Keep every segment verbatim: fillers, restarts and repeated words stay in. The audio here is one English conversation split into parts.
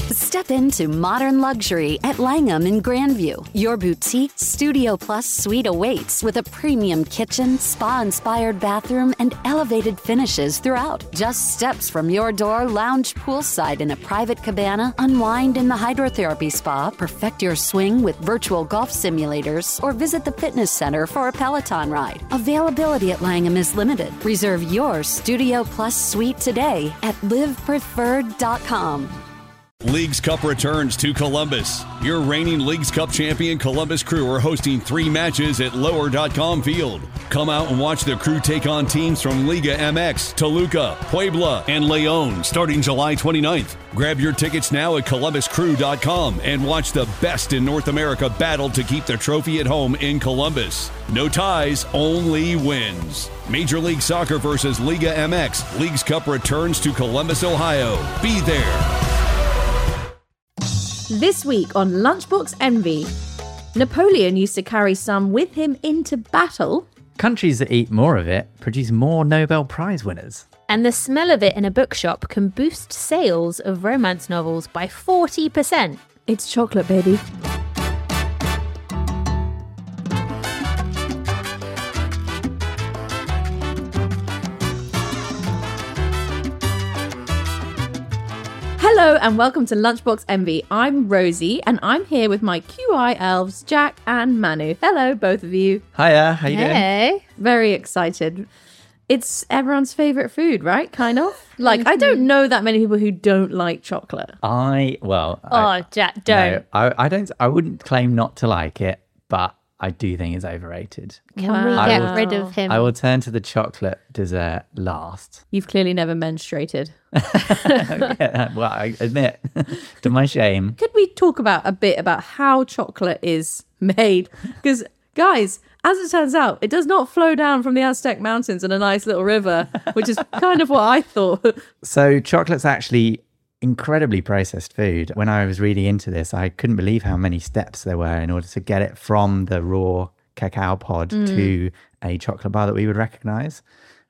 Step into modern luxury at Langham in Grandview. Your boutique Studio Plus suite awaits with a premium kitchen, spa-inspired bathroom, and elevated finishes throughout. Just steps from your door, lounge poolside in a private cabana, unwind in the hydrotherapy spa, perfect your swing with virtual golf simulators, or visit the fitness center for a Peloton ride. Availability at Langham is limited. Reserve your Studio Plus suite today at live preferred dot com. Leagues Cup returns to Columbus. Your reigning Leagues Cup champion Columbus Crew are hosting three matches at lower dot com Field. Come out and watch the Crew take on teams from Liga M X, Toluca, Puebla, and Leon starting July twenty-ninth. Grab your tickets now at columbus crew dot com and watch the best in North America battle to keep the trophy at home in Columbus. No ties, only wins. Major League Soccer versus Liga M X. Leagues Cup returns to Columbus, Ohio. Be there. This week on Lunchbox Envy, Napoleon used to carry some with him into battle. Countries that eat more of it produce more Nobel Prize winners. And the smell of it in a bookshop can boost sales of romance novels by forty percent. It's chocolate, baby. Hello and welcome to Lunchbox Envy. I'm Rosie and I'm here with my Q I elves, Jack and Manu. Hello, both of you. Hiya, how you Hey. doing? Very excited. It's everyone's favourite food, right? Kind of. Like, I don't know that many people who don't like chocolate. I, well... Oh, I, Jack, don't. No, I, I don't, I wouldn't claim not to like it, but I do think it's overrated. Can Wow. we I get will- rid of him? I will turn to the chocolate dessert last. You've clearly never menstruated. Yeah, well, I admit, to my shame. Could we talk about a bit about how chocolate is made? Because, guys, as it turns out, it does not flow down from the Aztec mountains in a nice little river, which is kind of what I thought. So chocolate's actually incredibly processed food. When I was reading into this, I couldn't believe how many steps there were in order to get it from the raw cacao pod Mm. to a chocolate bar that we would recognize.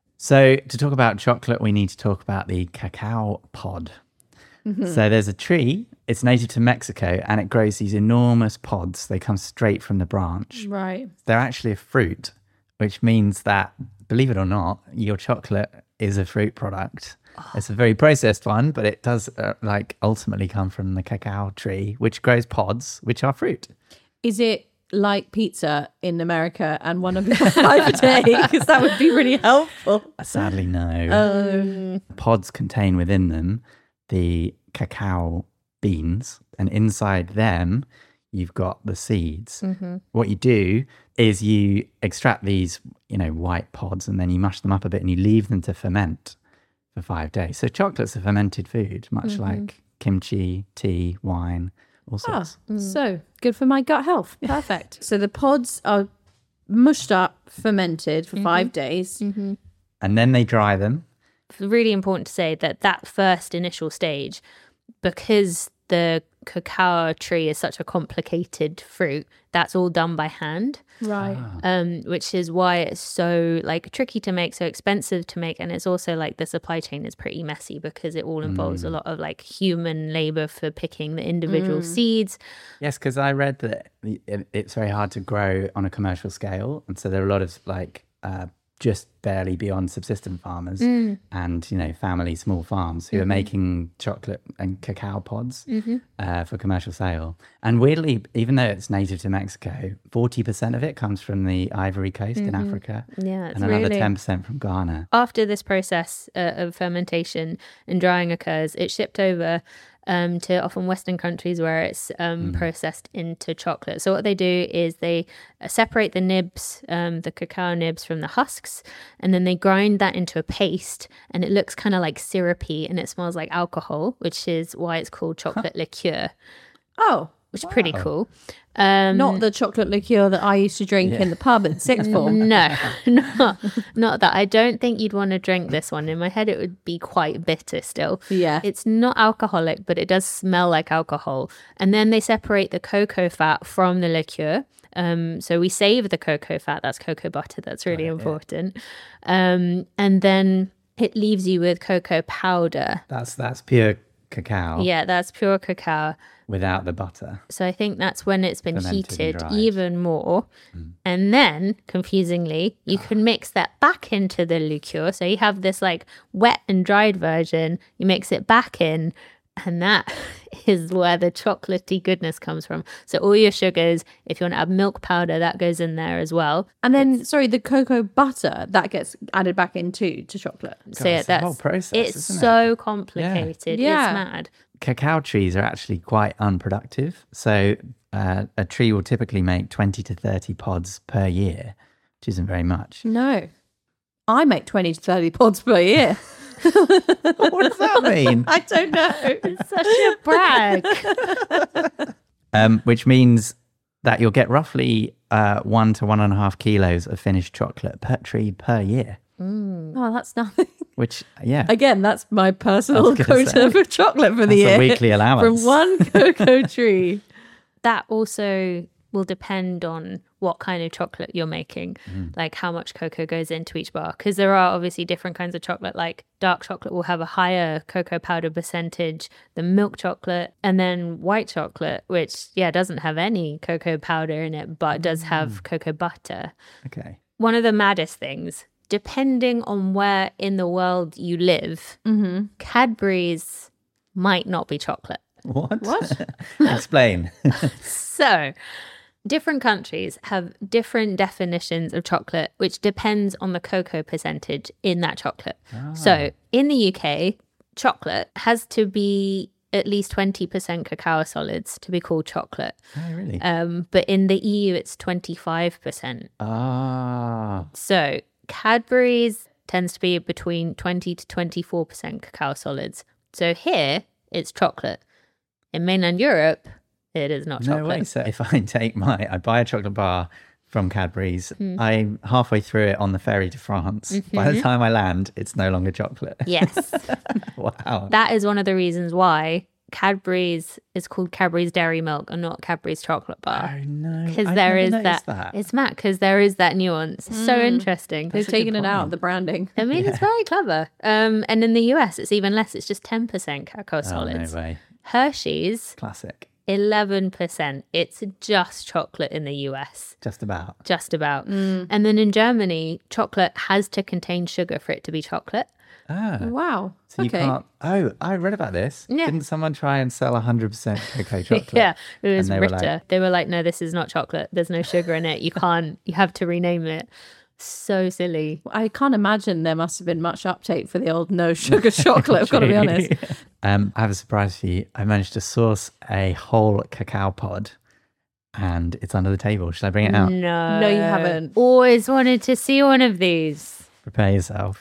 So to talk about chocolate, we need to talk about the cacao pod. Mm-hmm. So there's a tree, it's native to Mexico, and it grows these enormous pods. They come straight from the branch. Right. They're actually a fruit, which means that, believe it or not, your chocolate is a fruit product. It's a very processed one, but it does uh, like ultimately come from the cacao tree, which grows pods, which are fruit. Is it like pizza in America and one of your five a day? Because that would be really helpful. Sadly, no. Oh. Pods contain within them the cacao beans, and inside them, you've got the seeds. Mm-hmm. What you do is you extract these, you know, white pods, and then you mush them up a bit and you leave them to ferment for five days. So chocolate's a fermented food, much Mm-hmm. like kimchi, tea, wine, all Ah, sorts. so good for my gut health. Perfect. So the pods are mushed up, fermented for five days. Mm-hmm. And then they dry them. It's really important to say that that first initial stage, because the cacao tree is such a complicated fruit, that's all done by hand. Right. um, which is why it's so like tricky to make, so expensive to make, and it's also like the supply chain is pretty messy because it all involves a lot of like human labor for picking the individual seeds. Yes, because I read that it- it's very hard to grow on a commercial scale. And so there are a lot of like uh, just barely beyond subsistent farmers and, you know, family small farms who are making chocolate and cacao pods uh, for commercial sale. And weirdly, even though it's native to Mexico, forty percent of it comes from the Ivory Coast in Africa. Yeah, it's and another really- ten percent from Ghana. After this process uh, of fermentation and drying occurs, it's shipped over um, to often Western countries where it's um, processed into chocolate. So what they do is they uh, separate the nibs, um, the cacao nibs from the husks, and then they grind that into a paste, and it looks kind of like syrupy and it smells like alcohol, which is why it's called chocolate liqueur, Oh, which is pretty cool. Um, not the chocolate liqueur that I used to drink in the pub at sixth form. No, not, not that. I don't think you'd want to drink this one. In my head, it would be quite bitter still. Yeah. It's not alcoholic, but it does smell like alcohol. And then they separate the cocoa fat from the liqueur. Um, so we save the cocoa fat. That's cocoa butter. That's really important. Um, and then it leaves you with cocoa powder. That's that's pure cacao Yeah, that's pure cacao. without the butter. So I think that's when it's been Fermented and heated dried. even more. And then, confusingly, you can mix that back into the liqueur. So you have this like wet and dried version. You mix it back in, and that is where the chocolatey goodness comes from. So all your sugars, if you want to add milk powder, that goes in there as well. And then, sorry, the cocoa butter that gets added back into to chocolate. So yeah, it's a whole that's process, it's isn't it? so complicated. Yeah. It's mad. Cacao trees are actually quite unproductive. So uh, a tree will typically make twenty to thirty pods per year, which isn't very much. No. I make twenty to thirty pods per year. What does that mean? I don't know. It's such a brag. um, which means that you'll get roughly uh, one to one and a half kilos of finished chocolate per tree per year. Oh, that's nothing. Which, yeah, Again, that's my personal gonna quota say, of chocolate for the that's a year. weekly allowance. From one cocoa tree. That also will depend on what kind of chocolate you're making, like how much cocoa goes into each bar. Because there are obviously different kinds of chocolate, like dark chocolate will have a higher cocoa powder percentage than milk chocolate. And then white chocolate, which, yeah, doesn't have any cocoa powder in it, but does have cocoa butter. okay. One of the maddest things, depending on where in the world you live, Cadbury's might not be chocolate. What? What? Explain. So, different countries have different definitions of chocolate, which depends on the cocoa percentage in that chocolate. So, in the U K, chocolate has to be at least twenty percent cacao solids to be called chocolate. Oh, really? Um, but in the E U, it's twenty-five percent. Ah. So, Cadbury's tends to be between twenty to twenty-four percent cacao solids. So, here, it's chocolate. In mainland Europe, it is not chocolate. No way. So if I take my, I buy a chocolate bar from Cadbury's, Hmm. I'm halfway through it on the ferry to France. Mm-hmm. By the time I land, it's no longer chocolate. Yes. Wow. That is one of the reasons why Cadbury's is called Cadbury's Dairy Milk and not Cadbury's Chocolate Bar. Oh, no. Because I've there never is noticed that, that. It's mad because there is that nuance. It's so interesting. They've a good taken it out, point. the branding. I mean, it's very clever. Um, and in the U S, it's even less. It's just ten percent cacao Oh, solids. no way. Hershey's, Classic. eleven percent. It's just chocolate in the U S. Just about. Just about. And then in Germany, chocolate has to contain sugar for it to be chocolate. Ah. Wow. So you okay. can't. Oh, I read about this. Yeah. Didn't someone try and sell one hundred percent cocoa chocolate? Yeah, it was And they were Richter. like- They were like, no, this is not chocolate. There's no sugar in it. You can't, you have to rename it. So silly. I can't imagine there must have been much uptake for the old no sugar chocolate, I've got to be honest. Um, I have a surprise for you. I managed to source a whole cacao pod and it's under the table. Should I bring it out? No. No, you haven't. Always wanted to see one of these. Prepare yourself.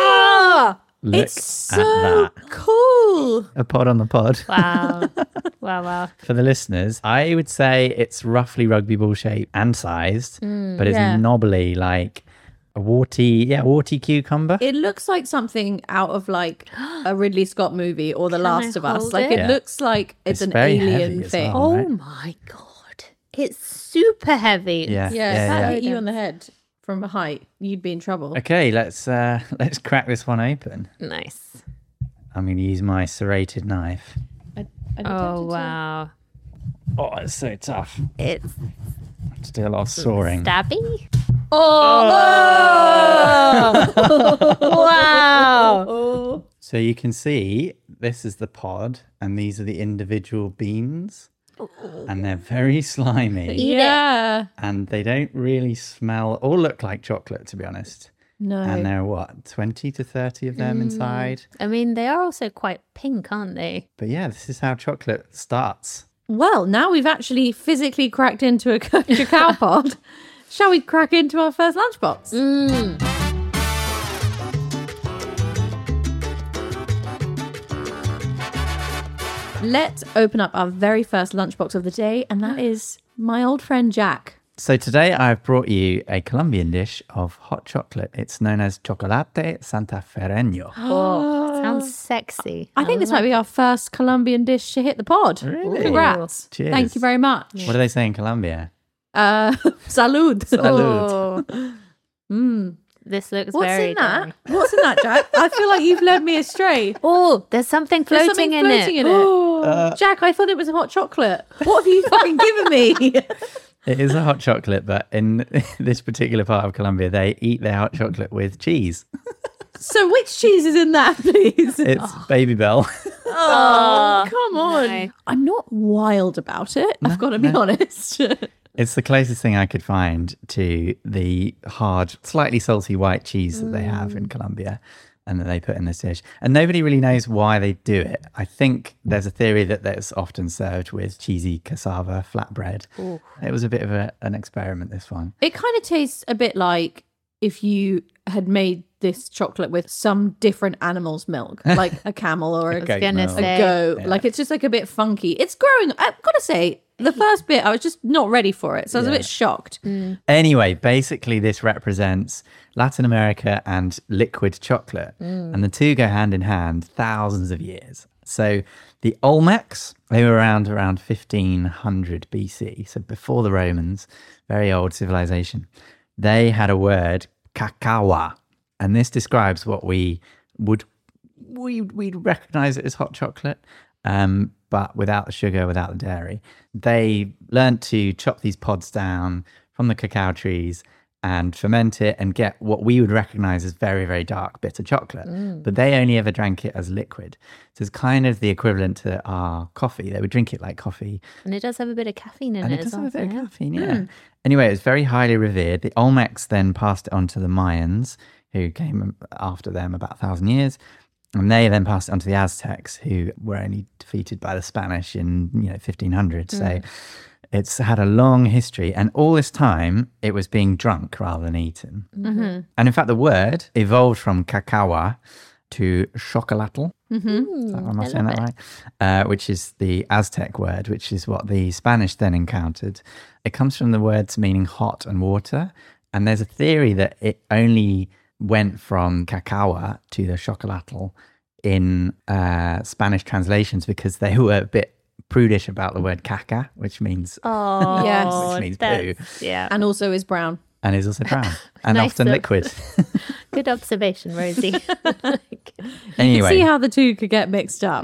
Oh! Look It's at so that. cool. A pod on the pod. Wow. wow, wow. For the listeners, I would say it's roughly rugby ball shaped and sized, but it's yeah. knobbly like a warty, yeah, warty cucumber. It looks like something out of like a Ridley Scott movie or The Can Last I of Us. hold Like it? it Yeah. looks like it's, It's an very alien heavy as thing. well. Oh right? my God. It's super heavy. yeah, Yeah, yeah, if that yeah. hit you on the head from a height, you'd be in trouble. Okay, let's uh, let's crack this one open. Nice. I'm going to use my serrated knife. I, I'd be Oh, tempted to- wow. Oh, it's so tough. It's To do a lot of sawing. stabby. Oh! wow. Oh, So you can see this is the pod, and these are the individual beans, and they're very slimy, Eat it. yeah. and they don't really smell or look like chocolate, to be honest. No. And there are what, twenty to thirty of them inside. I mean, they are also quite pink, aren't they? But yeah, this is how chocolate starts. Well, now we've actually physically cracked into a ca- cacao pod. Shall we crack into our first lunchbox? Mm. Let's open up our very first lunchbox of the day, and that is my old friend Jack. So today I've brought you a Colombian dish of hot chocolate. It's known as chocolate santafereño. Oh, sounds sexy. I think this might be our first Colombian dish to hit the pod. Really? Congrats. Cheers. Thank you very much. What do they say in Colombia? Uh, salud. Salud. Mm. This looks What's very in that? dairy. What's in that, Jack? I feel like you've led me astray. Oh, there's something There's floating something in floating it. in it. Jack, I thought it was hot chocolate. What have you fucking given me? It is a hot chocolate, but in this particular part of Colombia, they eat their hot chocolate with cheese. So which cheese is in that, please? It's Baby Bell. Oh, come on. no. I'm not wild about it. I've got to be honest. It's the closest thing I could find to the hard, slightly salty white cheese that they have in Colombia and that they put in this dish. And nobody really knows why they do it. I think there's a theory that that's often served with cheesy cassava flatbread. Ooh. It was a bit of a, an experiment, this one. It kind of tastes a bit like if you had made this chocolate with some different animal's milk, like a camel or a, Okay. Gonna no. a say. goat. Yeah. Like it's just like a bit funky. It's growing. I've got to say, the first bit, I was just not ready for it. So I was a Yeah. bit shocked. Anyway, basically this represents Latin America and liquid chocolate. And the two go hand in hand thousands of years. So the Olmecs, they were around around fifteen hundred B C, so before the Romans, very old civilization. They had a word, cacawa, and this describes what we would we we'd recognize it as hot chocolate, um, but without the sugar, without the dairy. They learned to chop these pods down from the cacao trees and ferment it and get what we would recognize as very, very dark, bitter chocolate. But they only ever drank it as liquid. So it's kind of the equivalent to our coffee. They would drink it like coffee. And it does have a bit of caffeine in And it, it does as have well. a bit of yeah. caffeine, yeah. Anyway, it was very highly revered. The Olmecs then passed it on to the Mayans, who came after them about a thousand years. And they then passed it on to the Aztecs, who were only defeated by the Spanish in, you know, fifteen hundred. So it's had a long history. And all this time, it was being drunk rather than eaten. Mm-hmm. And in fact, the word evolved from cacawa to chocolatl. Mm, Am I I saying love that it. right? Uh, which is the Aztec word, which is what the Spanish then encountered. It comes from the words meaning hot and water. And there's a theory that it only went from cacawa to the chocolatl in uh, Spanish translations because they were a bit prudish about the word caca, which means Oh, Yes. Which means that's- Yeah. And also is brown. and is also brown and Nice often of- liquid. Good observation, Rosie. Anyway, See how the two could get mixed up.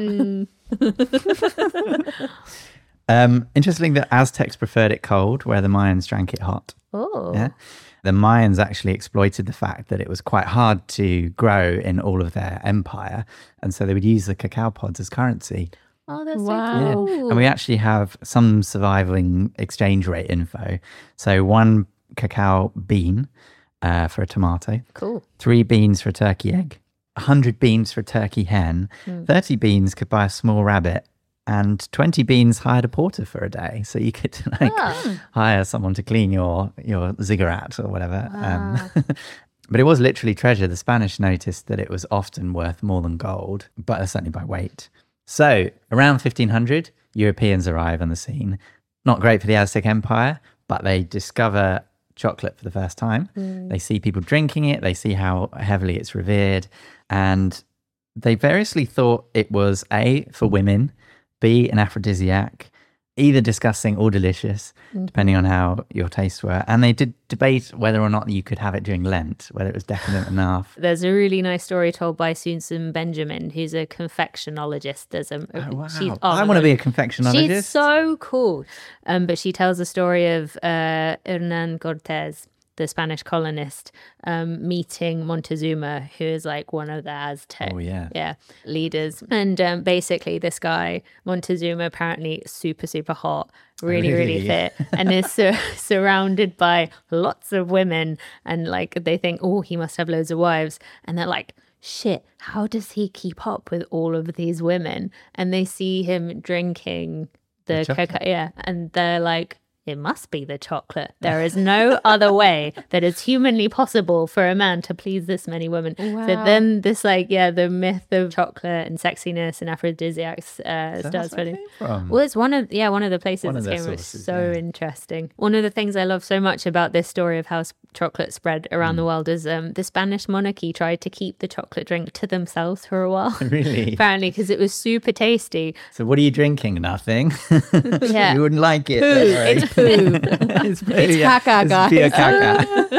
um, interesting that Aztecs preferred it cold, where the Mayans drank it hot. Oh. Yeah. The Mayans actually exploited the fact that it was quite hard to grow in all of their empire. And so they would use the cacao pods as currency. Oh, that's Wow. so Yeah. cool. And we actually have some surviving exchange rate info. So one cacao bean uh, for a tomato, Cool. three beans for a turkey egg, one hundred beans for a turkey hen, thirty beans could buy a small rabbit, and twenty beans hired a porter for a day. So you could like Ah. hire someone to clean your, your ziggurat or whatever. Um, but it was literally treasure. The Spanish noticed that it was often worth more than gold, but certainly by weight. So around fifteen hundred, Europeans arrive on the scene. Not great for the Aztec Empire, but they discover chocolate for the first time. They see people drinking it. They see how heavily it's revered. And they variously thought it was A, for women, B, an aphrodisiac, either disgusting or delicious, depending on how your tastes were. And they did debate whether or not you could have it during Lent, whether it was decadent enough. There's a really nice story told by Susan Benjamin, who's a confectionologist. There's a, Oh, wow. she- oh I my want to God. be a confectionologist. She's so cool. Um, but she tells the story of uh, Hernan Cortés, the Spanish colonist, um, meeting Montezuma, who is like one of the Aztec Oh, yeah. yeah, leaders. And um, basically, this guy, Montezuma, apparently super, super hot, really, really, Really? fit, and is sur- surrounded by lots of women. And like, they think, oh, he must have loads of wives. And they're like, shit, how does he keep up with all of these women? And they see him drinking the, The chocolate. cacao. Yeah. And they're like, it must be the chocolate. There is no other way that is humanly possible for a man to please this many women. So Wow. then this, like, yeah, the myth of chocolate and sexiness and aphrodisiacs uh, So starts that's where it really. came from. Well, it's one of yeah one of the places One of that their came. It was sources, so yeah. interesting. One of the things I love so much about this story of how s- chocolate spread around Mm. the world is um, the Spanish monarchy tried to keep the chocolate drink to themselves for a while. Really? Apparently, because it was super tasty. So what are you drinking? Nothing. Yeah. You wouldn't like it. Poo. don't worry. It's poo. it's poo, It's yeah. caca, It's guys. pure caca.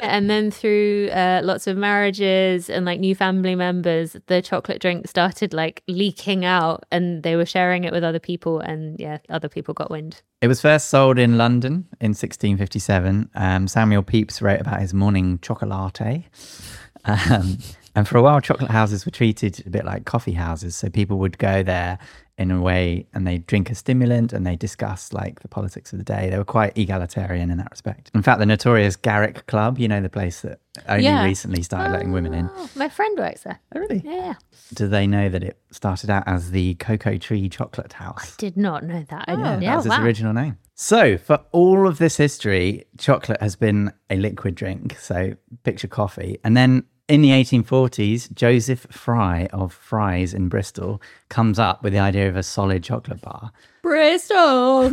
And then through uh, lots of marriages and like new family members, the chocolate drink started like leaking out and they were sharing it with other people. And yeah, other people got wind. It was first sold in London in sixteen fifty-seven. Um, Samuel Pepys wrote about his morning chocolate. Um, and for a while, chocolate houses were treated a bit like coffee houses. So people would go there in a way and they drink a stimulant and they discuss like the politics of the day. They were quite egalitarian in that respect. In fact, the notorious Garrick Club, you know, the place that only Yeah. recently started letting women in. Oh, my friend works there. Oh, really? Yeah. Do they know that it started out as the Cocoa Tree Chocolate House? Did not know that. I Oh. didn't. That Yeah, was its wow. original name. So, for all of this history, chocolate has been a liquid drink. So, picture coffee. And then in the eighteen forties, Joseph Fry of Fry's in Bristol comes up with the idea of a solid chocolate bar. Bristol.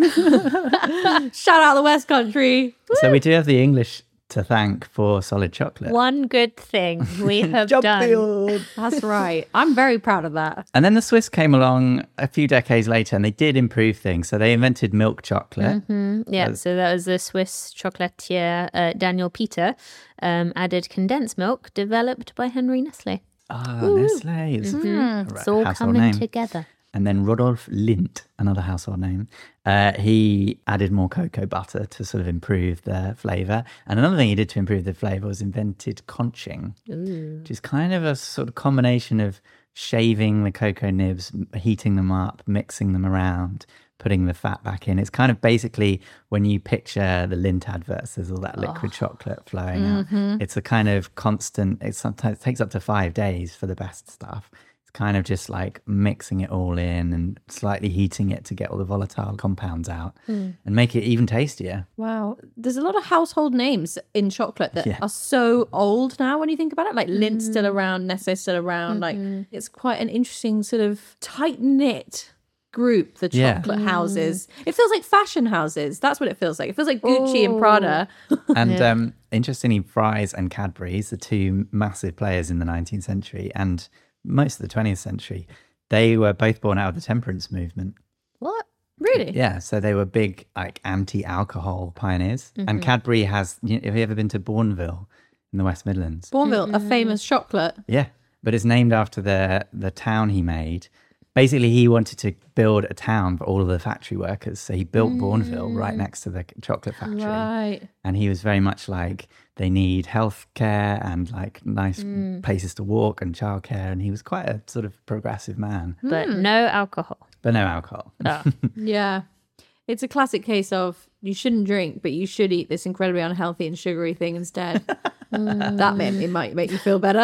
Shout out the West Country. So, we do have the English to thank for solid chocolate. One good thing we have Job done. field. That's right. I'm very proud of that. And then the Swiss came along a few decades later and they did improve things. So, they invented milk chocolate. Yeah, so that was the Swiss chocolatier uh, Daniel Peter, um, added condensed milk developed by Henry Nestle. Ah, Nestle. It's a It's all household coming name. together. And then Rodolphe Lindt, another household name, uh, he added more cocoa butter to sort of improve the flavour. And another thing he did to improve the flavour was invented conching, which is kind of a sort of combination of shaving the cocoa nibs, m- heating them up, mixing them around, putting the fat back in. It's kind of basically when you picture the Lindt adverts, there's all that liquid chocolate flowing out. It's a kind of constant, it sometimes it takes up to five days for the best stuff. Kind of just like mixing it all in and slightly heating it to get all the volatile compounds out and make it even tastier. Wow. There's a lot of household names in chocolate that Yeah. are so old now when you think about it. Like Lindt's still around, Nestle's still around. Like it's quite an interesting sort of tight-knit group, the Yeah. chocolate houses. It feels like fashion houses. That's what it feels like. It feels like Gucci and Prada. And um, interestingly, Fry's and Cadbury's, the two massive players in the nineteenth century and most of the twentieth century, they were both born out of the temperance movement. What? Really? Yeah, so they were big like anti-alcohol pioneers. And Cadbury has, you know, have you ever been to Bourneville in the West Midlands? Bourneville, a famous chocolate. Yeah, but it's named after the the town he made. Basically, he wanted to build a town for all of the factory workers. So he built Bourneville right next to the chocolate factory. Right. And he was very much like, they need healthcare and like nice places to walk and childcare. And he was quite a sort of progressive man, But no alcohol. but no alcohol. Oh. Yeah. It's a classic case of you shouldn't drink, but you should eat this incredibly unhealthy and sugary thing instead. That may, it might make you feel better.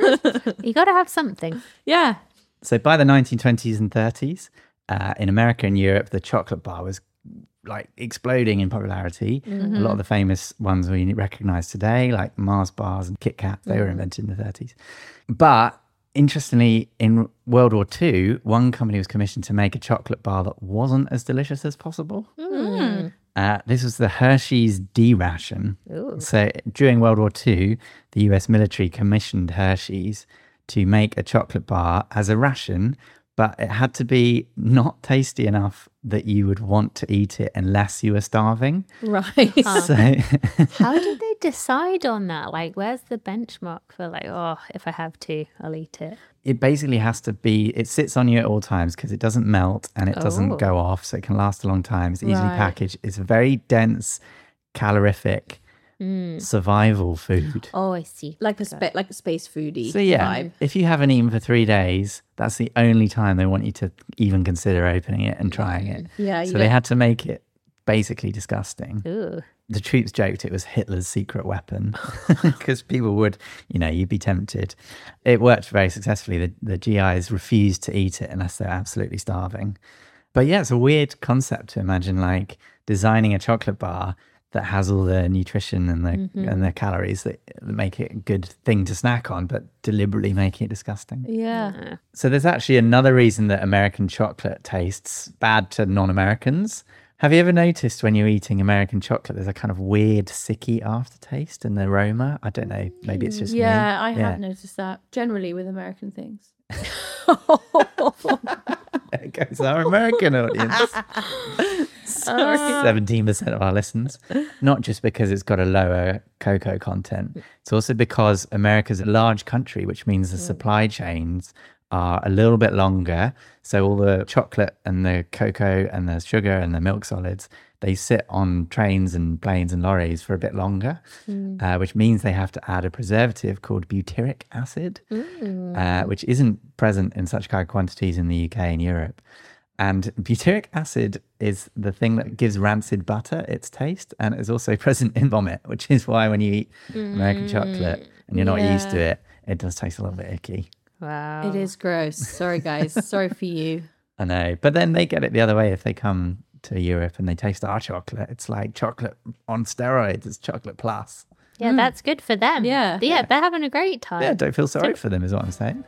You got to have something. Yeah. So by the nineteen twenties and thirties, uh, in America and Europe, the chocolate bar was like exploding in popularity. A lot of the famous ones we recognize today, like Mars bars and Kit Kats, they were invented in the thirties. But interestingly, in World War Two, one company was commissioned to make a chocolate bar that wasn't as delicious as possible. Uh, this was the Hershey's D-ration. So during World War Two, the U S military commissioned Hershey's to make a chocolate bar as a ration, but it had to be not tasty enough that you would want to eat it unless you were starving. Right. So How did they decide on that? Like, where's the benchmark for like, oh, if I have to, I'll eat it? it basically has to be, it sits on you at all times because it doesn't melt and it doesn't Oh. go off, so it can last a long time. It's easily Right. packaged. It's a very dense, calorific survival food. Oh, I see. like a spa- like a space foodie So yeah, vibe. if you haven't eaten for three days, that's the only time they want you to even consider opening it and trying it. Yeah, you So they don't- had to make it basically disgusting. Ooh. The troops joked it was Hitler's secret weapon because people would, you know, you'd be tempted. It worked very successfully. The, the G Is refused to eat it unless they're absolutely starving. But yeah, it's a weird concept to imagine like designing a chocolate bar that has all the nutrition and the Mm-hmm. and the calories that make it a good thing to snack on, but deliberately making it disgusting. Yeah. So there's actually another reason that American chocolate tastes bad to non-Americans. Have you ever noticed when you're eating American chocolate, there's a kind of weird sicky aftertaste and aroma? I don't know. Maybe it's just me. Yeah, I have noticed that generally with American things. There goes our American audience. seventeen percent of our listens. Not just because it's got a lower cocoa content. It's also because America's a large country, which means the supply chains are a little bit longer. So all the chocolate and the cocoa and the sugar and the milk solids, they sit on trains and planes and lorries for a bit longer, mm. uh, which means they have to add a preservative called butyric acid, mm. uh, which isn't present in such high quantities in the U K and Europe. And butyric acid is the thing that gives rancid butter its taste, and it's also present in vomit, which is why when you eat American mm. chocolate and you're not yeah. used to it, it does taste a little bit icky. Wow. It is gross. Sorry, guys. Sorry for you. I know. But then they get it the other way if they come to Europe and they taste our chocolate. It's like chocolate on steroids. It's chocolate plus. Yeah, mm. that's good for them. Yeah. yeah. Yeah, they're having a great time. Yeah, don't feel sorry for them is what I'm saying.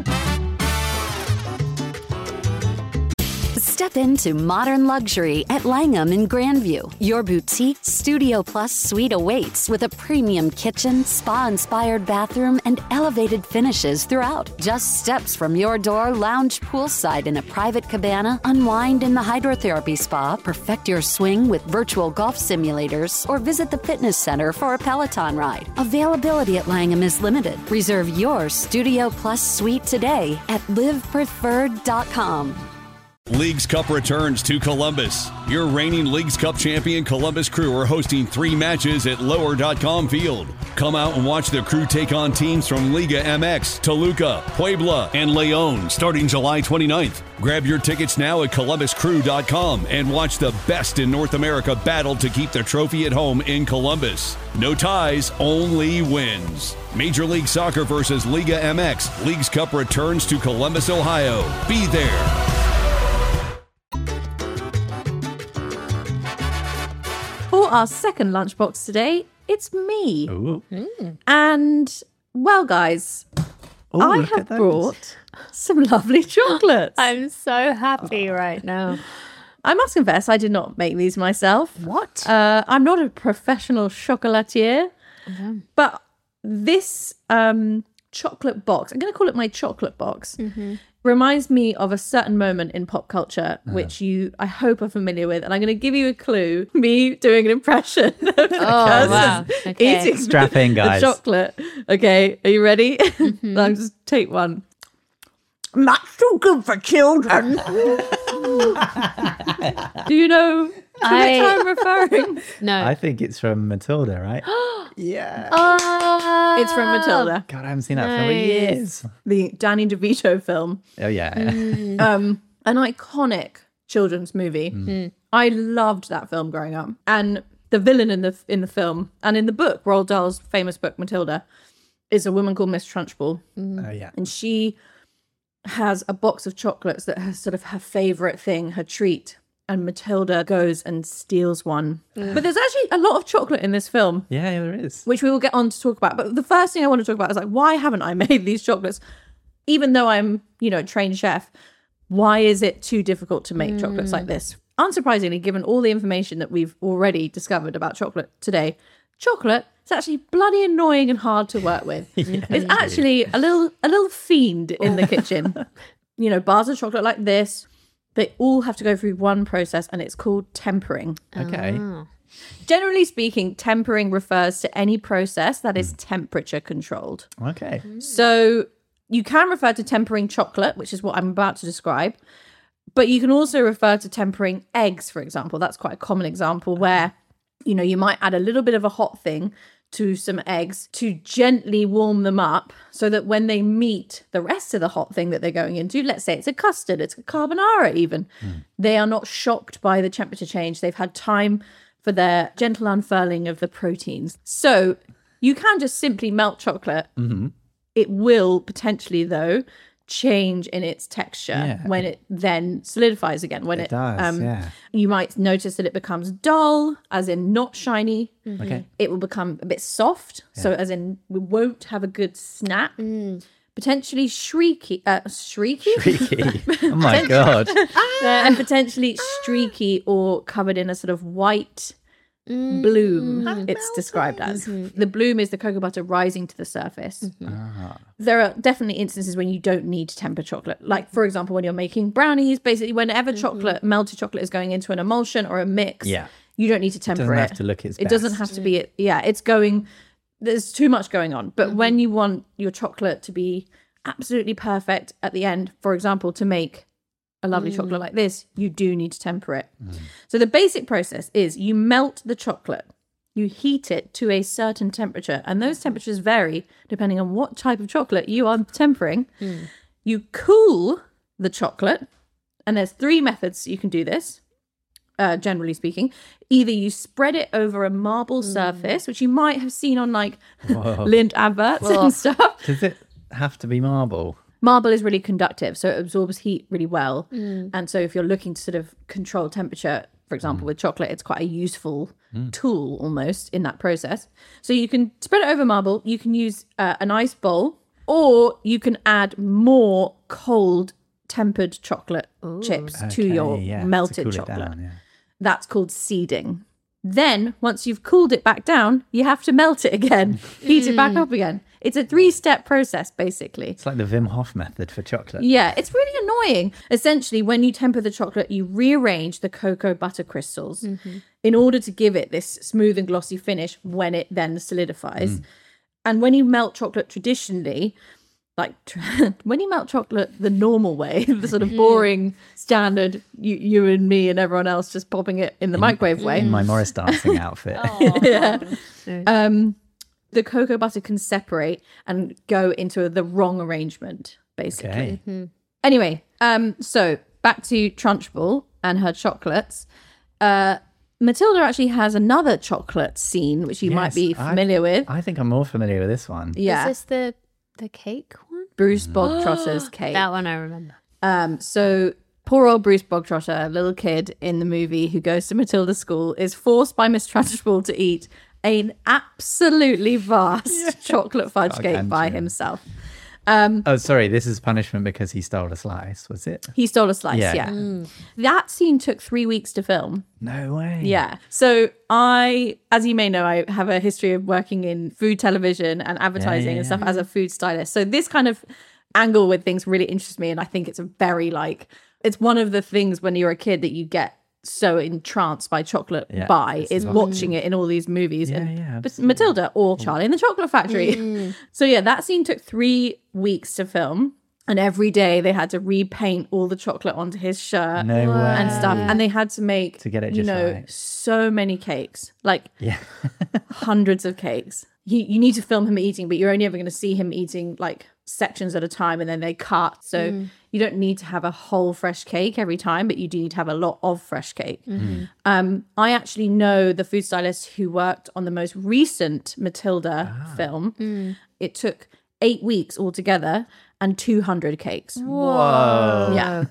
Step into modern luxury at Langham in Grandview. Your boutique Studio Plus suite awaits with a premium kitchen, spa-inspired bathroom, and elevated finishes throughout. Just steps from your door, lounge poolside in a private cabana, unwind in the hydrotherapy spa, perfect your swing with virtual golf simulators, or visit the fitness center for a Peloton ride. Availability at Langham is limited. Reserve your Studio Plus suite today at live preferred dot com. Leagues Cup returns to Columbus. Your reigning Leagues Cup champion Columbus Crew are hosting three matches at lower dot com field. Come out and watch the Crew take on teams from Liga M X, Toluca, Puebla, and Leon starting July twenty-ninth. Grab your tickets now at columbus crew dot com and watch the best in North America battle to keep the trophy at home in Columbus. No ties, only wins. Major League Soccer versus Liga M X. Leagues Cup returns to Columbus, Ohio. Be there. For our second lunchbox today, it's me. Ooh. Mm. And, well, guys, Ooh, I look have at those. brought some lovely chocolates. I'm so happy right now. I must confess, I did not make these myself. What? Uh, I'm not a professional chocolatier, Mm-hmm. but this um, chocolate box, I'm going to call it my chocolate box, mm-hmm. reminds me of a certain moment in pop culture, uh-huh. which you, I hope, are familiar with. And I'm going to give you a clue. Me doing an impression of the Oh, person wow. Okay. eating Strap in, guys. the chocolate. Okay, are you ready? Mm-hmm. I'll just take one. That's too good for children. Do you know to I- which I'm referring? No. I think it's from Matilda, right? Yeah. Oh, It's from Matilda, God, I haven't seen that film in Nice. years. the Danny DeVito film. Oh, yeah. Mm. Um, an iconic children's movie. Mm. I loved that film growing up, and the villain in the in the film and in the book, Roald Dahl's famous book Matilda, is a woman called Miss Trunchbull, Oh, yeah. and she has a box of chocolates that is sort of her favorite thing, her treat. And Matilda goes and steals one. But there's actually a lot of chocolate in this film, Yeah, yeah, there is. which we will get on to talk about. But the first thing I want to talk about is like, why haven't I made these chocolates? Even though I'm, you know, a trained chef, why is it too difficult to make chocolates like this? Unsurprisingly, given all the information that we've already discovered about chocolate today, chocolate is actually bloody annoying and hard to work with. Yeah. It's actually a little a little fiend in the kitchen. You know, bars of chocolate like this, they all have to go through one process, and it's called tempering. Okay. Oh. Generally speaking, tempering refers to any process that is temperature controlled. Okay. So you can refer to tempering chocolate, which is what I'm about to describe, but you can also refer to tempering eggs, for example. That's quite a common example where, you know, you might add a little bit of a hot thing to some eggs to gently warm them up so that when they meet the rest of the hot thing that they're going into, let's say it's a custard, it's a carbonara even, mm. they are not shocked by the temperature change. They've had time for their gentle unfurling of the proteins. So you can just simply melt chocolate. Mm-hmm. It will potentially, though, change in its texture Yeah. when it then solidifies again. When it, It does, yeah. You might notice that it becomes dull, as in not shiny. Okay. It will become a bit soft, so as in we won't have a good snap. Potentially shrieky, uh, shrieky, Freaky. Oh my God. and potentially streaky or covered in a sort of white bloom, it's described as. The bloom is the cocoa butter rising to the surface. Ah. There are definitely instances when you don't need to temper chocolate. Like, for example, when you're making brownies, basically whenever chocolate, melted chocolate is going into an emulsion or a mix, Yeah. you don't need to temper it. It doesn't have to look its It doesn't best. have to be, yeah, it's going, there's too much going on. But when you want your chocolate to be absolutely perfect at the end, for example, to make a lovely Mm. chocolate like this, you do need to temper it. So the basic process is you melt the chocolate, you heat it to a certain temperature, and those temperatures vary depending on what type of chocolate you are tempering. Mm. You cool the chocolate, and there's three methods you can do this, uh, generally speaking. Either you spread it over a marble Mm. surface, which you might have seen on like Lindt adverts and stuff. Does it have to be marble? Marble is really conductive, so it absorbs heat really well. Mm. And so if you're looking to sort of control temperature, for example, with chocolate, it's quite a useful tool almost in that process. So you can spread it over marble, you can use uh, an ice bowl, or you can add more cold tempered chocolate chips to Okay, your yeah, to melted cool it chocolate. down, yeah. That's called seeding. Then, once you've cooled it back down, you have to melt it again, heat it back up again. It's a three-step process, basically. It's like the Wim Hof method for chocolate. Yeah, it's really annoying. Essentially, when you temper the chocolate, you rearrange the cocoa butter crystals in order to give it this smooth and glossy finish when it then solidifies. And when you melt chocolate traditionally, like when you melt chocolate the normal way, the sort of boring, standard, you, you and me and everyone else just popping it in the microwave way. In my Morris dancing outfit. yeah. Um, the cocoa butter can separate and go into the wrong arrangement, basically. Okay. Anyway, um, so back to Trunchbull and her chocolates. Uh, Matilda actually has another chocolate scene, which you might Yes, be I- familiar with. I think I'm more familiar with this one. Yeah, Is this the the cake one? Bruce Bogtrotter's cake. That one I remember. Um, so poor old Bruce Bogtrotter, a little kid in the movie who goes to Matilda's school, is forced by Miss Trunchbull to eat an absolutely vast chocolate fudge cake by Gargantuan. himself. Um, Oh, sorry. This is punishment because he stole a slice, was it? he stole a slice, yeah. Yeah. That scene took three weeks to film. No way. Yeah. So I, as you may know, I have a history of working in food television and advertising yeah, and stuff as a food stylist. So this kind of angle with things really interests me. And I think it's a very like, it's one of the things when you're a kid that you get so entranced by chocolate Yeah, by it's is not- watching it in all these movies. Yeah, and yeah, but absolutely. Matilda or Charlie and the Chocolate Factory. So yeah, that scene took three weeks to film. And every day they had to repaint all the chocolate onto his shirt No way. and stuff. And they had to make, To get it you just know, right. so many cakes, like Yeah. hundreds of cakes. You, you need to film him eating, but you're only ever going to see him eating like sections at a time and then they cut. So you don't need to have a whole fresh cake every time, but you do need to have a lot of fresh cake. Um, I actually know the food stylist who worked on the most recent Matilda film. It took eight weeks altogether and two hundred cakes. Whoa. Yeah.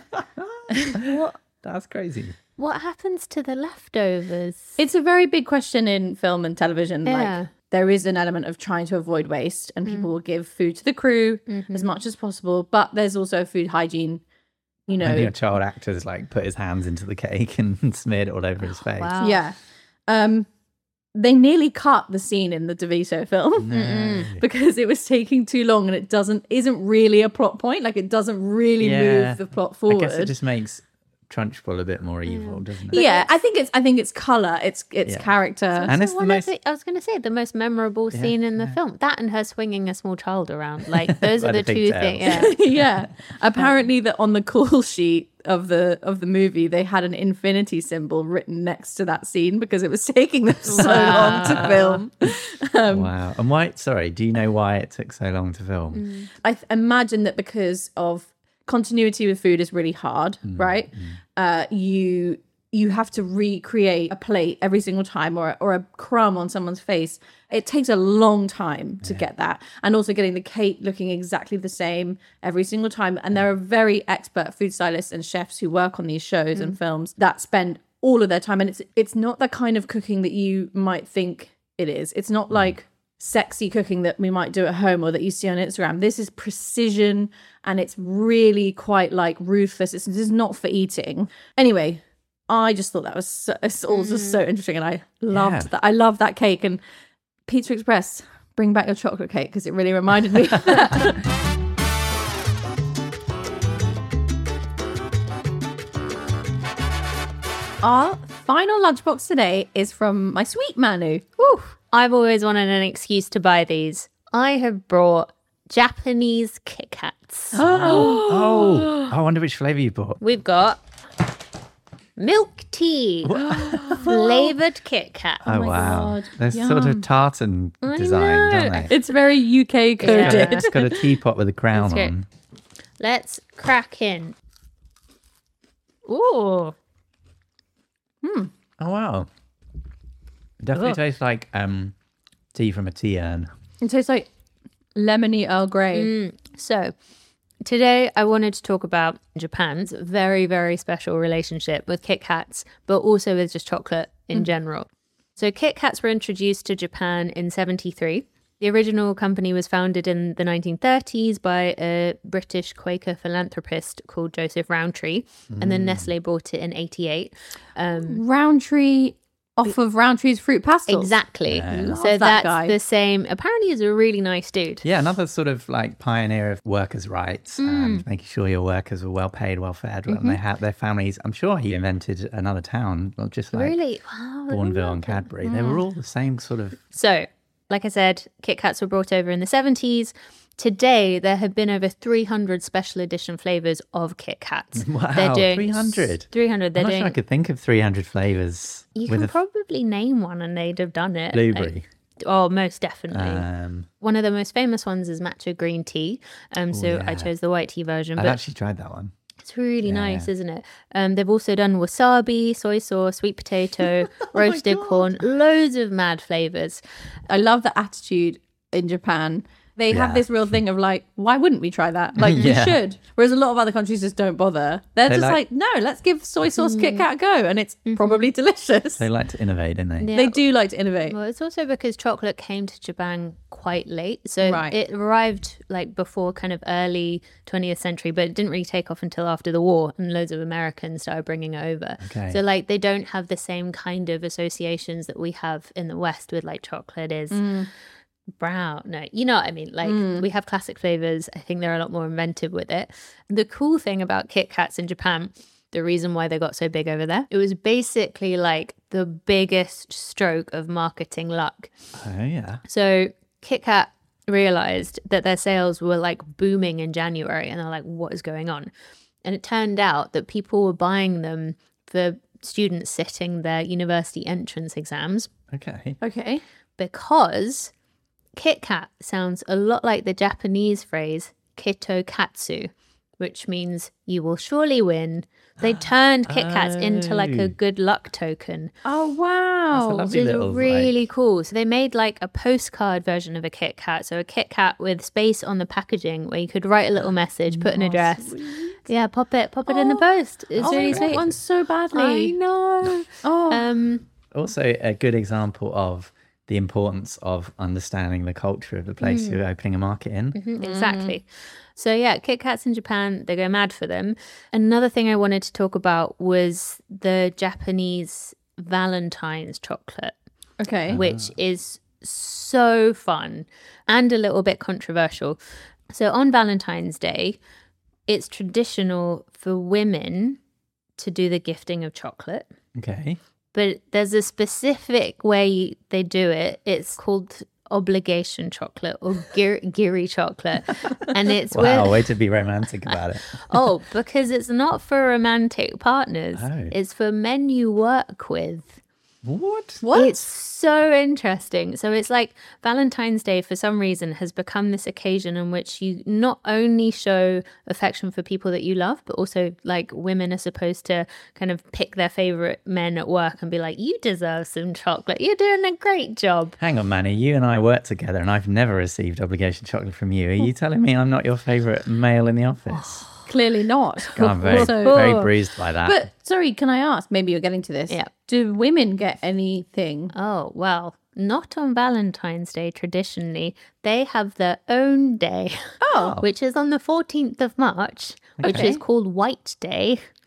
What That's crazy. what happens to the leftovers? It's a very big question in film and television. Yeah. Like there is an element of trying to avoid waste and people will give food to the crew as much as possible. But there's also food hygiene, you know. And your child actors like put his hands into the cake and smeared it all over his face. Wow. Yeah. Um, they nearly cut the scene in the DeVito film because it was taking too long and it doesn't isn't really a plot point. Like it doesn't really Yeah. move the plot I forward. guess it just makes Trunchbull a bit more evil, doesn't it? yeah, I think it's I think it's color, it's it's Yeah. character. And it's the One most. of the, I was going to say the most memorable scene in the film. That and her swinging a small child around. Like those By are the, the two pigtails. things. Yeah. yeah. Apparently that on the call sheet of the of the movie they had an infinity symbol written next to that scene because it was taking them so long to film. Um, Wow. And why? Sorry, do you know why it took so long to film? Mm. I th- imagine that because of continuity with food is really hard, right? Uh, you you have to recreate a plate every single time or or a crumb on someone's face. It takes a long time to get that, and also getting the cake looking exactly the same every single time. And there are very expert food stylists and chefs who work on these shows and films that spend all of their time, and it's it's not the kind of cooking that you might think it is. It's not like sexy cooking that we might do at home or that you see on Instagram. This is precision and it's really quite like ruthless. It's, this is not for eating. Anyway, I just thought that was so, it's all just so interesting, and I loved Yeah. that. I love that cake. And Pizza Express, bring back your chocolate cake because it really reminded me of that. Our final lunchbox today is from my sweet Manu. Whew. I've always wanted an excuse to buy these. I have brought Japanese Kit Kats. Oh, I wonder which flavour you bought. We've got milk tea flavored Kit Kat. Oh, my wow. God. They're sort of tartan I designed, know. aren't they? It's very U K coded. Yeah. It's got a teapot with a crown That's on. Let's crack in. Ooh. Oh, wow. It definitely Ugh. tastes like um, tea from a tea urn. It tastes like lemony Earl Grey. Mm. So, today I wanted to talk about Japan's very, very special relationship with Kit Kats, but also with just chocolate in general. So, Kit Kats were introduced to Japan in seventy-three. The original company was founded in the nineteen thirties by a British Quaker philanthropist called Joseph Rowntree, and then Nestle bought it in eighty-eight. Um, Roundtree off of Roundtree's fruit pastels. exactly. Love So that that's guy. the same. Apparently, he's a really nice dude. Yeah, another sort of like pioneer of workers' rights Mm. and making sure your workers were well paid, well fed, Mm-hmm. and they had their families. I'm sure he invented another town, not just like Really? Wow. Bourneville and Cadbury. They were all the same sort of. So, like I said, Kit Kats were brought over in the seventies. Today, there have been over three hundred special edition flavors of Kit Kats. Wow, three hundred. three hundred. They're I'm not doing. sure I could think of three hundred flavors You with can a probably name one and they'd have done it. blueberry. Like, oh, most definitely. Um, one of the most famous ones is matcha green tea. Um, so I yeah. chose the white tea version, I've but actually tried that one. it's really nice, isn't it? Um, they've also done wasabi, soy sauce, sweet potato, roasted corn, loads of mad flavors. I love the attitude in Japan. They have Yeah. this real thing of like, why wouldn't we try that? Like, Yeah. we should. Whereas a lot of other countries just don't bother. They're They just like- like, no, let's give soy sauce Kit Kat a go. And it's probably delicious. They like to innovate, don't they? Yeah. They do like to innovate. Well, it's also because chocolate came to Japan quite late. So Right. it arrived like before kind of early twentieth century, but it didn't really take off until after the war and loads of Americans started bringing it over. Okay. So like they don't have the same kind of associations that we have in the West with like chocolate is brown. No, you know what I mean? Like we have classic flavors. I think they're a lot more inventive with it. The cool thing about Kit Kats in Japan, the reason why they got so big over there, it was basically like the biggest stroke of marketing luck. Oh, yeah. So Kit Kat realized that their sales were like booming in January, and they're like, what is going on? And it turned out that people were buying them for students sitting their university entrance exams Okay. Okay. because Kit Kat sounds a lot like the Japanese phrase Kito Katsu, which means you will surely win. They turned Kit Kats into like Oh. a good luck token. Oh, wow. That's a lovely Which is little, really like- cool. So they made like a postcard version of a Kit Kat. So a Kit Kat with space on the packaging where you could write a little message, put an address. Yeah, pop it, pop it in the post. It's Oh, really I want sweet. one so badly. I know. Oh, Um, Also, a good example of the importance of understanding the culture of the place you're opening a market in. mhm, exactly. So yeah, Kit Kats in Japan, they go mad for them. Another thing I wanted to talk about was the Japanese Valentine's chocolate, okay. which is so fun and a little bit controversial. So on Valentine's Day, it's traditional for women to do the gifting of chocolate, Okay. but there's a specific way they do it. It's called obligation chocolate or gir- giri chocolate, and it's Wow, with, way to be romantic about it. oh, because it's not for romantic partners. Oh. It's for men you work with. What? What? It's so interesting. So it's like Valentine's Day, for some reason, has become this occasion in which you not only show affection for people that you love, but also like women are supposed to kind of pick their favorite men at work and be like, you deserve some chocolate. You're doing a great job. Hang on, Manny. You and I work together, and I've never received obligation chocolate from you. Are you telling me I'm not your favourite male in the office? Clearly not. God, I'm very, So- very bruised by that. But sorry, can I ask? Maybe you're getting to this. Yeah. Do women get anything? Oh, well, not on Valentine's Day traditionally. They have their own day, Oh. which is on the fourteenth of March, which Okay. is called White Day,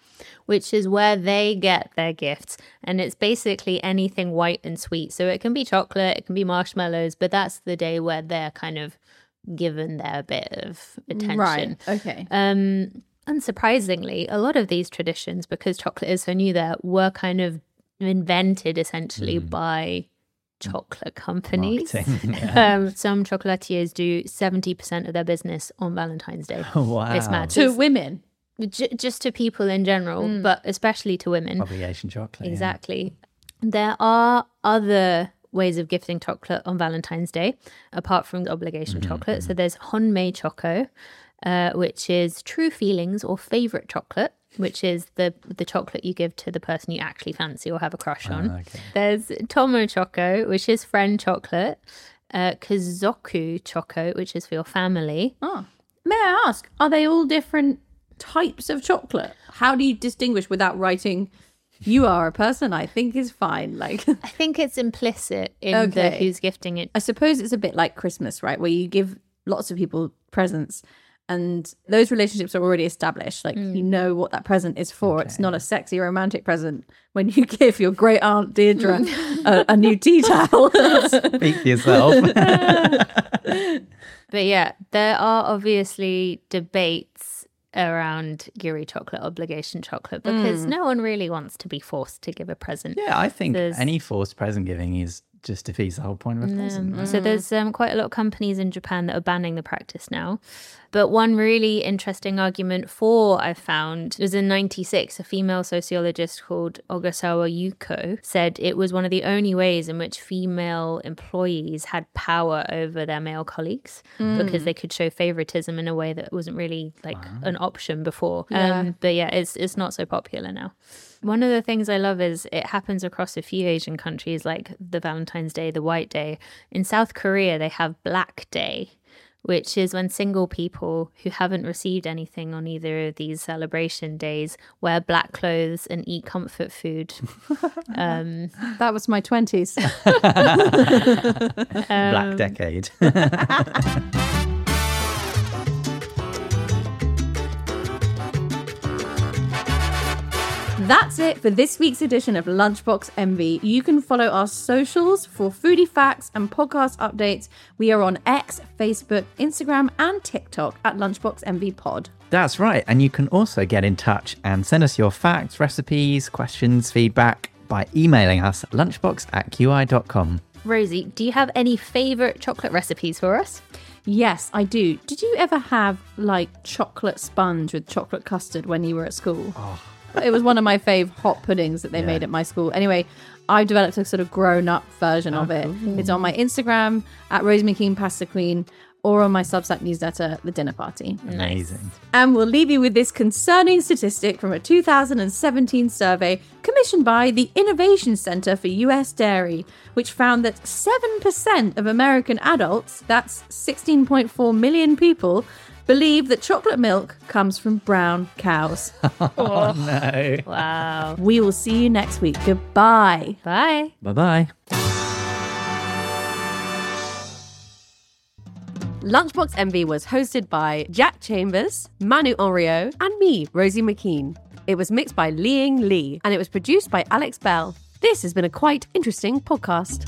which is where they get their gifts. And it's basically anything white and sweet. So it can be chocolate, it can be marshmallows, but that's the day where they're kind of given their bit of attention. Right, okay. Um, unsurprisingly, a lot of these traditions, because chocolate is so new there, were kind of invented essentially mm. by chocolate companies. Yeah. Um, some chocolatiers do seventy percent of their business on Valentine's Day. Oh, wow. It's mad. To women? J- just to people in general, mm. but especially to women. Obligation chocolate. Exactly. Yeah. There are other ways of gifting chocolate on Valentine's Day, apart from the obligation mm-hmm. chocolate. So there's Honmei Choco, uh, which is true feelings or favorite chocolate, which is the the chocolate you give to the person you actually fancy or have a crush on. Oh, okay. There's Tomo Choco, which is friend chocolate. Uh, Kazoku Choco, which is for your family. Oh. May I ask, are they all different types of chocolate? How do you distinguish without writing, you are a person I think is fine? Like, I think it's implicit in okay. the who's gifting it. I suppose it's a bit like Christmas, right? Where you give lots of people presents and those relationships are already established. Like, mm. you know what that present is for. Okay. It's not a sexy romantic present when you give your great aunt Deirdre a, a new tea towel. Speak for yourself. But yeah, there are obviously debates around Giri chocolate, obligation chocolate, because mm. no one really wants to be forced to give a present. Yeah, I think there's... any forced present giving is just defeats the whole point of a present. Mm. Right? So there's um, quite a lot of companies in Japan that are banning the practice now. But one really interesting argument for, I found, was in ninety-six, a female sociologist called Ogasawa Yuko said it was one of the only ways in which female employees had power over their male colleagues mm. because they could show favoritism in a way that wasn't really like wow. an option before. Yeah. Um, but yeah, it's it's not so popular now. One of the things I love is it happens across a few Asian countries, like the Valentine's Day, the White Day. In South Korea, they have Black Day, which is when single people who haven't received anything on either of these celebration days wear black clothes and eat comfort food. Um, that was my twenties. um, Black decade. That's it for this week's edition of Lunchbox Envy. You can follow our socials for foodie facts and podcast updates. We are on X, Facebook, Instagram, and TikTok at Lunchbox Envy Pod. That's right. And you can also get in touch and send us your facts, recipes, questions, feedback by emailing us at lunchbox at q i dot com. Rosie, do you have any favourite chocolate recipes for us? Yes, I do. Did you ever have like chocolate sponge with chocolate custard when you were at school? Oh. It was one of my fave hot puddings that they yeah. made at my school. Anyway, I've developed a sort of grown-up version oh, of it. Cool. It's on my Instagram, at Rosie McKean Pasta Queen, or on my Substack newsletter, The Dinner Party. Amazing. Nice. And we'll leave you with this concerning statistic from a two thousand seventeen survey commissioned by the Innovation Center for U S Dairy, which found that seven percent of American adults, that's sixteen point four million people, believe that chocolate milk comes from brown cows. Oh, no. Wow. We will see you next week. Goodbye. Bye. Bye-bye. Lunchbox Envy was hosted by Jack Chambers, Manu Henriot, and me, Rosie McKean. It was mixed by Liang Lee, and it was produced by Alex Bell. This has been a quite interesting podcast.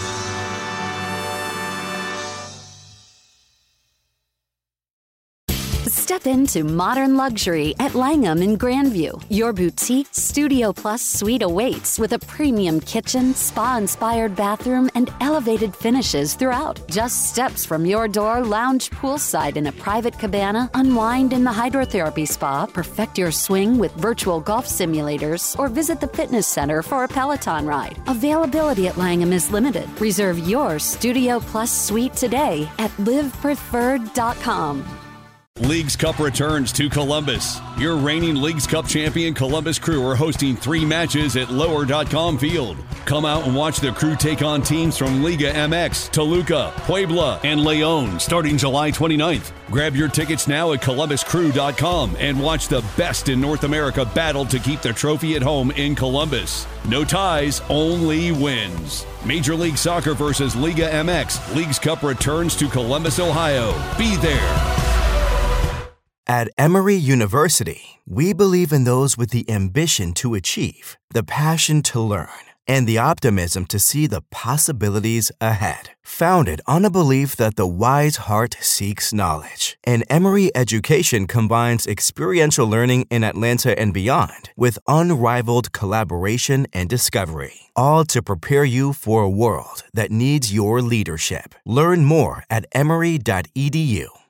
Step into modern luxury at Langham in Grandview. Your boutique Studio Plus suite awaits with a premium kitchen, spa-inspired bathroom, and elevated finishes throughout. Just steps from your door, lounge poolside in a private cabana, unwind in the hydrotherapy spa, perfect your swing with virtual golf simulators, or visit the fitness center for a Peloton ride. Availability at Langham is limited. Reserve your Studio Plus suite today at live preferred dot com. Leagues Cup returns to Columbus. Your reigning Leagues Cup champion Columbus Crew are hosting three matches at lower dot com field. Come out and watch the Crew take on teams from Liga M X, Toluca, Puebla, and Leon starting July twenty-ninth. Grab your tickets now at columbus crew dot com and watch the best in North America battle to keep the trophy at home in Columbus. No ties, only wins. Major League Soccer versus Liga M X. Leagues Cup returns to Columbus, Ohio. Be there. At Emory University, we believe in those with the ambition to achieve, the passion to learn, and the optimism to see the possibilities ahead. Founded on a belief that the wise heart seeks knowledge, and Emory education combines experiential learning in Atlanta and beyond with unrivaled collaboration and discovery, all to prepare you for a world that needs your leadership. Learn more at emory dot e d u.